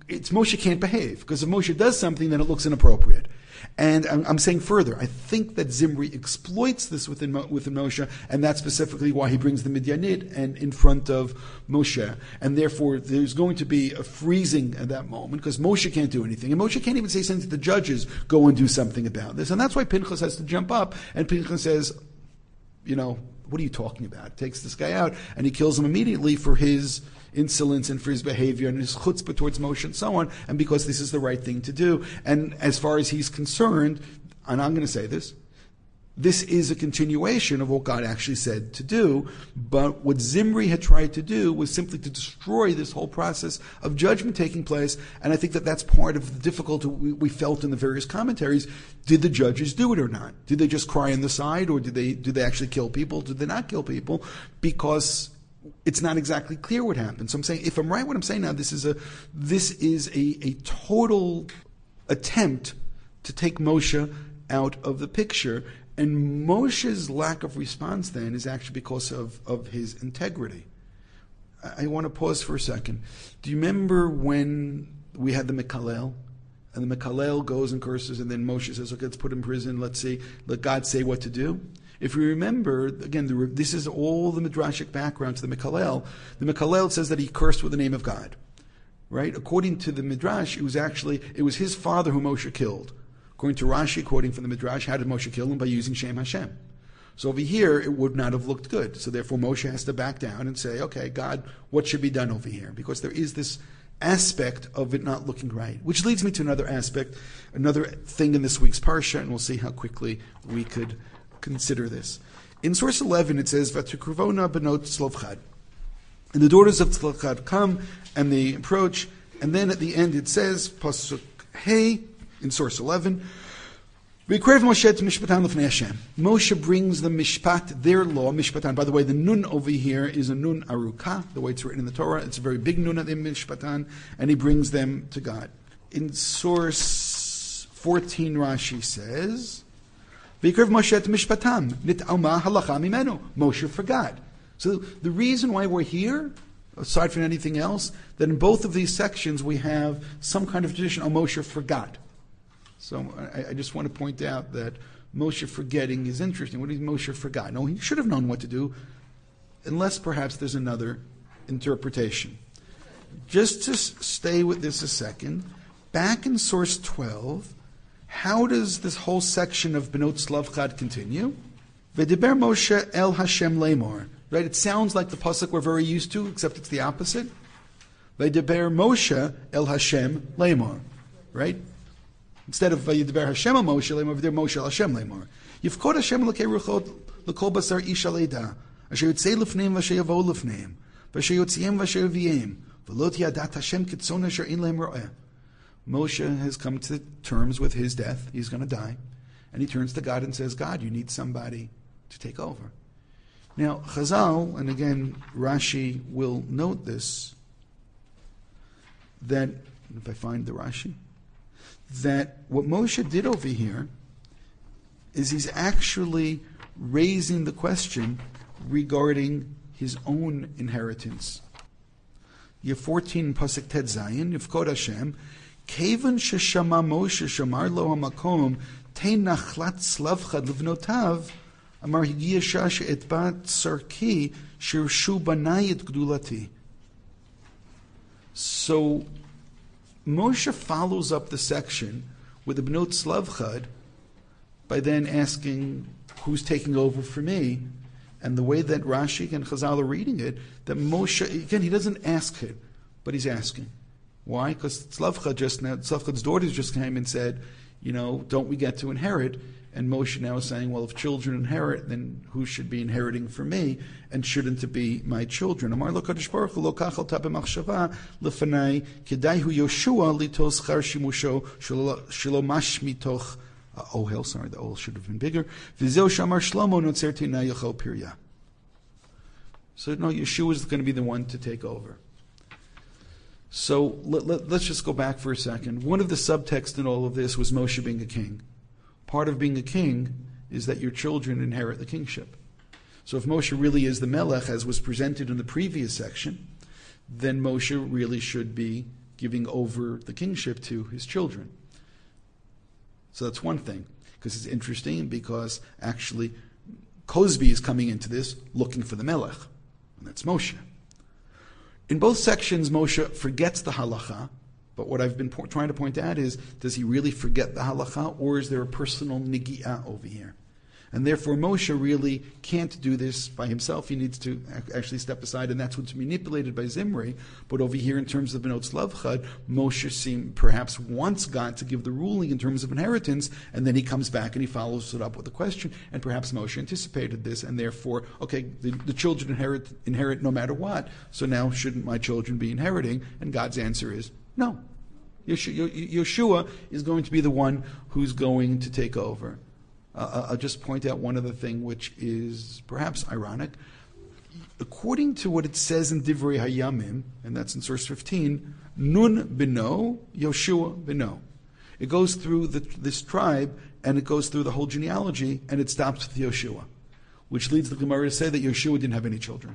it's Moshe can't behave, because if Moshe does something, then it looks inappropriate. And I'm, I'm saying further, I think that Zimri exploits this within, within Moshe, and that's specifically why he brings the Midyanit and in front of Moshe. And therefore, there's going to be a freezing at that moment, because Moshe can't do anything. And Moshe can't even say something to the judges, go and do something about this. And that's why Pinchas has to jump up, and Pinchas says, you know, what are you talking about? Takes this guy out, and he kills him immediately for his insolence and for his behavior and his chutzpah towards Moshe and so on, and because this is the right thing to do. And as far as he's concerned, and I'm going to say this, this is a continuation of what God actually said to do, but what Zimri had tried to do was simply to destroy this whole process of judgment taking place, and I think that that's part of the difficulty we, we felt in the various commentaries. Did the judges do it or not? Did they just cry on the side, or did they, did they actually kill people? Did they not kill people? Because it's not exactly clear what happened. So I'm saying, if I'm right what I'm saying now, this is a this is a, a total attempt to take Moshe out of the picture. And Moshe's lack of response then is actually because of, of his integrity. I, I want to pause for a second. Do you remember when we had the Mekalel? And the Mekalel goes and curses, and then Moshe says, okay, let's put him in prison, let's see, let God say what to do. If you remember, again, the, this is all the Midrashic background to the Mekalel. The Mekalel says that he cursed with the name of God, right? According to the Midrash, it was actually, it was his father who Moshe killed. According to Rashi, quoting from the Midrash, how did Moshe kill him? By using Shem Hashem. So over here, it would not have looked good. So therefore, Moshe has to back down and say, okay, God, what should be done over here? Because there is this aspect of it not looking right. Which leads me to another aspect, another thing in this week's Parsha, and we'll see how quickly we could consider this. In source eleven, it says, V'tukruvona benot Tzlofchad. And the daughters of Tzlofchad come, and they approach, and then at the end it says, Pasuk Hey, in source eleven, V'yikrev Moshe to Mishpatan l'fnei Hashem. Moshe brings the Mishpat, their law, Mishpatan. By the way, the nun over here is a nun aruka, the way it's written in the Torah. It's a very big nun at the Mishpatan, and he brings them to God. In source fourteen, Rashi says, V'yikrev Moshe to Mishpatam, nit'alma halacha mimenu. Moshe forgot. So the reason why we're here, aside from anything else, that in both of these sections we have some kind of tradition, oh, Moshe forgot. So I, I just want to point out that Moshe forgetting is interesting. What did Moshe forgot? No, he should have known what to do, unless perhaps there's another interpretation. Just to s- stay with this a second, back in source twelve, how does this whole section of Benot Tzlofchad continue? V'diber Moshe el Hashem lemor. Right? It sounds like the pasuk we're very used to, except it's the opposite. V'diber Moshe el Hashem lemor. Right? Instead of V'yidaber Hashem al Moshe lemor, V'yidaber Moshe el Hashem lemor. Yifkod Hashem l'kei ruchot l'kol basar ish aleda, asher yotzei lefneim v'asher yavo lefneim, v'asher yotziem v'asher yaviem, v'lo tiyadat Hashem kitzon asher in lehem ro'eh. Moshe has come to terms with his death. He's going to die. And he turns to God and says, God, you need somebody to take over. Now, Chazal, and again, Rashi will note this, that, if I find the Rashi, that what Moshe did over here is he's actually raising the question regarding his own inheritance. You have fourteen Pasuk Ted Zayin, Yifkod Hashem, Kevan sheshama Moshe shamar lo hamakom tein nachlat Tzlofchad livnotav amar higia shash et bat sarki shirshu banayit gdulati. So Moshe follows up the section with the Benot Tzlofchad by then asking, who's taking over for me? And the way that Rashi and Chazal are reading it, that Moshe, again, he doesn't ask it, but he's asking. Why? Because Tzlofchad just now, Tzlofchad's daughters just came and said, you know, don't we get to inherit? And Moshe now is saying, well, if children inherit, then who should be inheriting for me? And shouldn't it be my children? Amar lo Kadosh Baruch Hu lo kachal ta b'machshava lefanai kedai hu Yoshua litos char shimusho shelo mash mitoch ohel. Sorry, the ohel should have been bigger. V'zeu shamar Shlomo notzer tina yochel pirya. So no, Yeshua is going to be the one to take over. So let, let, let's just go back for a second. One of the subtexts in all of this was Moshe being a king. Part of being a king is that your children inherit the kingship. So if Moshe really is the Melech, as was presented in the previous section, then Moshe really should be giving over the kingship to his children. So that's one thing, because it's interesting because actually Cosby is coming into this looking for the Melech, and that's Moshe. In both sections, Moshe forgets the halacha, but what I've been po- trying to point out is, does he really forget the halacha, or is there a personal nigi'ah over here? And therefore, Moshe really can't do this by himself. He needs to actually step aside, and that's what's manipulated by Zimri. But over here, in terms of Benot Tzlavchad, Moshe seem, perhaps wants God to give the ruling in terms of inheritance, and then he comes back and he follows it up with a question, and perhaps Moshe anticipated this, and therefore, okay, the, the children inherit, inherit no matter what, so now shouldn't my children be inheriting? And God's answer is, no. Yeshua is going to be the one who's going to take over. Uh, I'll just point out one other thing which is perhaps ironic. According to what it says in Divrei Hayamim, and that's in source fifteen, Nun beno, Yoshua beno. It goes through the, this tribe, and it goes through the whole genealogy, and it stops with Yoshua, which leads the Gemara to say that Yoshua didn't have any children.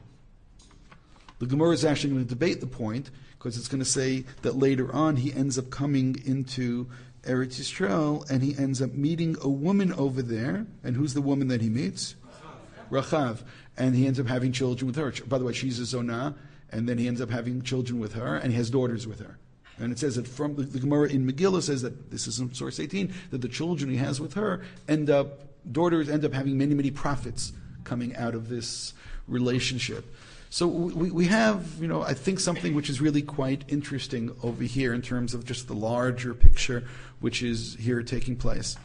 The Gemara is actually going to debate the point, because it's going to say that later on he ends up coming into Eretz Yisrael, and he ends up meeting a woman over there. And who's the woman that he meets? Rachav. And he ends up having children with her. By the way, she's a zonah, and then he ends up having children with her, and he has daughters with her. And it says that from the, the Gemara in Megillah says that, this is in source eighteen, that the children he has with her end up, daughters end up having many, many prophets coming out of this relationship. So we, we have, you know, I think something which is really quite interesting over here in terms of just the larger picture which is here taking place.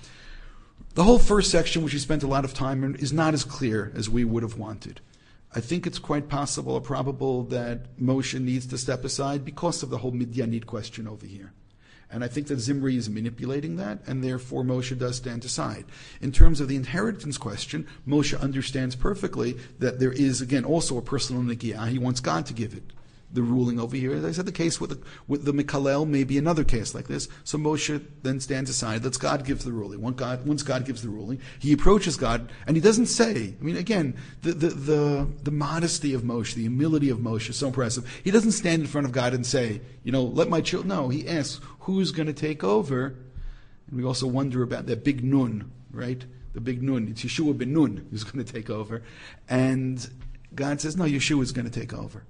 The whole first section, which we spent a lot of time in, is not as clear as we would have wanted. I think it's quite possible or probable that Moshe needs to step aside because of the whole Midyanid question over here. And I think that Zimri is manipulating that, and therefore Moshe does stand aside. In terms of the inheritance question, Moshe understands perfectly that there is, again, also a personal nikiah. He wants God to give it, the ruling over here. As I said, the case with the, with the Mikalel may be another case like this. So Moshe then stands aside, lets God give the ruling. Once God, once God gives the ruling, he approaches God, and he doesn't say, I mean, again, the, the, the, the modesty of Moshe, the humility of Moshe is so impressive. He doesn't stand in front of God and say, you know, let my children, no, he asks, who's going to take over? And we also wonder about that big Nun, right? The big Nun. It's Yeshua ben Nun who's going to take over. And God says, no, Yeshua is going to take over.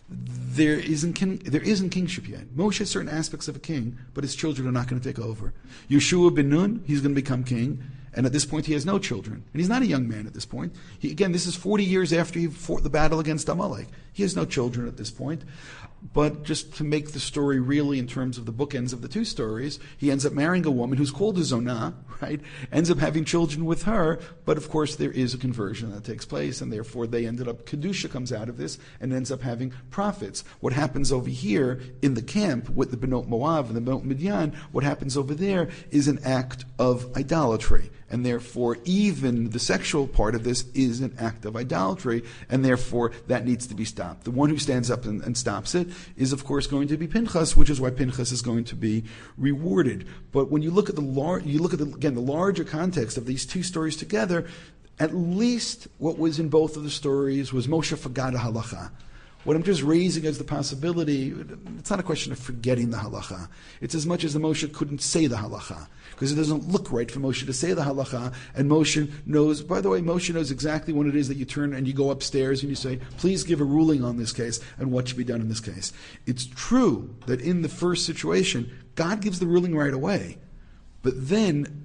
There isn't king, there isn't kingship yet. Moshe has certain aspects of a king, but his children are not going to take over. Yeshua ben Nun, he's going to become king, and at this point he has no children. And he's not a young man at this point. He, again, this is forty years after he fought the battle against Amalek. He has no children at this point. But just to make the story really in terms of the bookends of the two stories, he ends up marrying a woman who's called a Zonah, right? Ends up having children with her, but of course there is a conversion that takes place, and therefore they ended up, Kedusha comes out of this and ends up having prophets. What happens over here in the camp with the Benot Moab and the Benot Midian, what happens over there is an act of idolatry. And therefore, even the sexual part of this is an act of idolatry, and therefore that needs to be stopped. The one who stands up and, and stops it is, of course, going to be Pinchas, which is why Pinchas is going to be rewarded. But when you look at the lar- you look at the, again the larger context of these two stories together, at least what was in both of the stories was Moshe forgot a halacha. What I'm just raising as the possibility, it's not a question of forgetting the halacha. It's as much as the Moshe couldn't say the halacha, because it doesn't look right for Moshe to say the halacha, and Moshe knows, by the way, Moshe knows exactly when it is that you turn and you go upstairs and you say, please give a ruling on this case and what should be done in this case. It's true that in the first situation, God gives the ruling right away, but then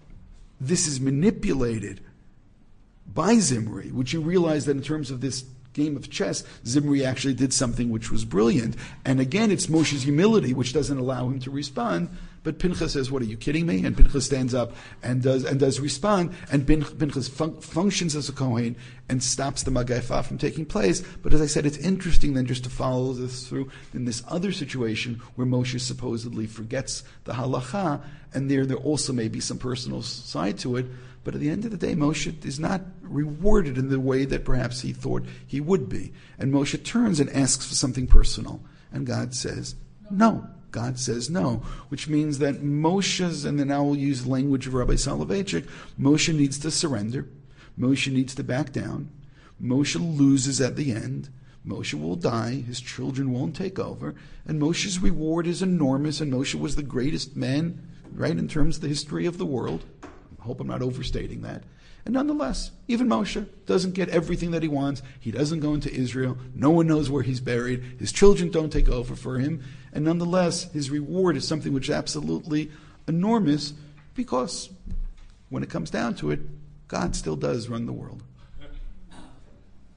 this is manipulated by Zimri, which you realize that in terms of this game of chess, Zimri actually did something which was brilliant. And again, it's Moshe's humility which doesn't allow him to respond. But Pinchas says, what, are you kidding me? And Pinchas stands up and does and does respond. And Pinchas fun- functions as a Kohen and stops the Magaifa from taking place. But as I said, it's interesting then just to follow this through in this other situation where Moshe supposedly forgets the halacha, and there there also may be some personal side to it. But at the end of the day, Moshe is not rewarded in the way that perhaps he thought he would be. And Moshe turns and asks for something personal. And God says, no. God says no. Which means that Moshe's, and then now we'll use the language of Rabbi Soloveitchik, Moshe needs to surrender. Moshe needs to back down. Moshe loses at the end. Moshe will die, his children won't take over, and Moshe's reward is enormous, and Moshe was the greatest man, right, in terms of the history of the world. I hope I'm not overstating that. And nonetheless, even Moshe doesn't get everything that he wants. He doesn't go into Israel. No one knows where he's buried. His children don't take over for him. And nonetheless, his reward is something which is absolutely enormous, because when it comes down to it, God still does run the world.